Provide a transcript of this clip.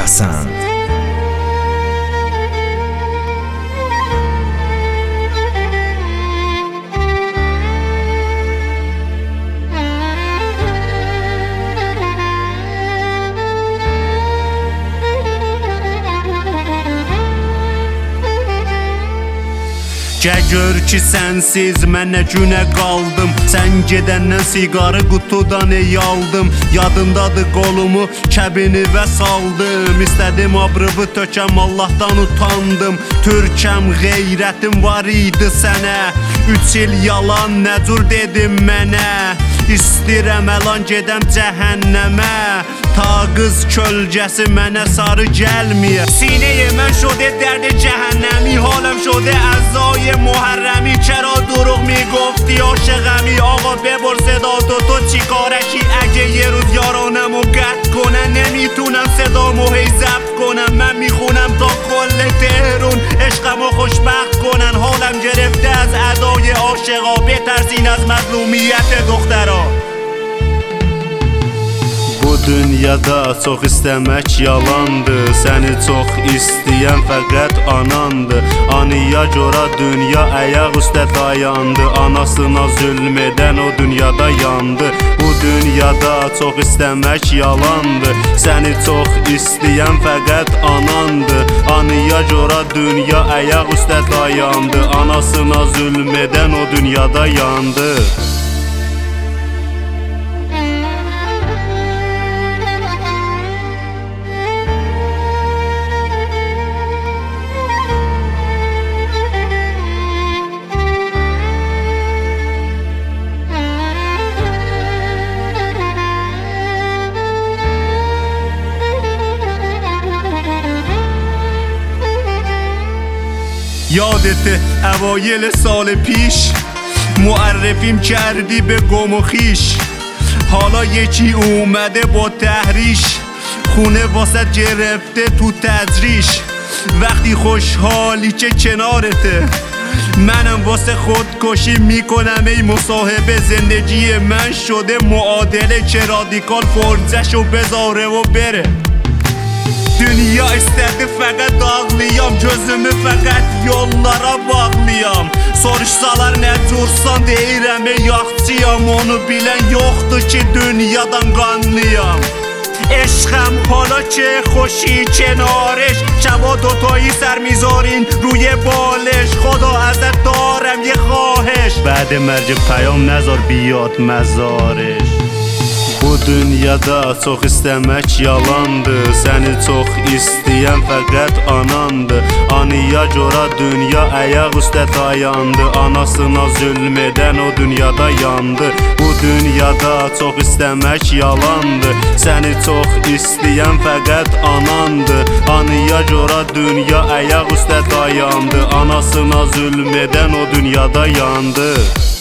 پسند. Gör ki sensiz mən nə günə qaldım. Sən gedəndən siqarı qutudan aldım. Yadındadır qolumu kəbinivə saldım. İstədim abrıvı tökəm, Allahdan utandım. Türkəm, qeyrətim var idi sənə. 3 il yalan nə cür dedim mənə. İstirəm əlan gedəm cəhənnəmə. Ta qız kölgəsi mənə sarı gəlməyə. Sineye mən şده درد جهنمی. حالم شده اعضای محرمی. چرا دروغ میگفتی عاشقمی؟ آقا ببر صداتو، تو چی کارشی؟ اگه یه روز یارانمو قطع کنن نمیتونم صدامو هی ضبط کنم. من میخونم تا کل تهرون عشقمو خوشبخت کنن. حالم گرفته از ادای عاشقا. بترسین از مظلومیت دخترا. Bu dünyada çox istəmək yalandır. Səni çox istəyən fəqət anandır. Anıya görə dünya ayaq üstə dayandı. Anasına zülm edən o dünyada yandı. Bu dünyada çox istəmək yalandır. Səni çox istəyən fəqət anandır. Anıya görə dünya ayaq üstə dayandı. Anasına zülm edən o dünyada yandı. یادته اوایل سال پیش معرفیم کردی به گم و خویش. حالا یکی اومده با تحریش. خونه واسه گرفته تو تجریش. وقتی خوشحالی که کنارته منم واسه خودکشی میکنم. ای مصاحبه زندگی من شده معادله که رادیکال فرجشو بذاره و بره. Dünya istədi fəqət ağlayam. Gözümü fəqət yollara bağlayam. Soruşsalar nə cursan deyirəm yaxçıyam. Onu bilən yoxdur ki dünyadan qanlıyam. عشقم حالا که خوشی کنارش. شبا دوتایی سر میذارین روی بالش. خدا ازت دارم یه خواهش. بعد مرگ پیام نذار بیاد مزارش. Bu dünyada çox istəmək yalandır. Səni çox istəyən fəqət anandır. Anıya görə dünya ayaq üstə dayandı. Anasına zülm edən o dünyada yandı. Bu dünyada çox istəmək yalandır. Səni çox istəyən fəqət anandır. Anıya görə dünya ayaq üstə dayandı. Anasına zülm edən o dünyada yandı.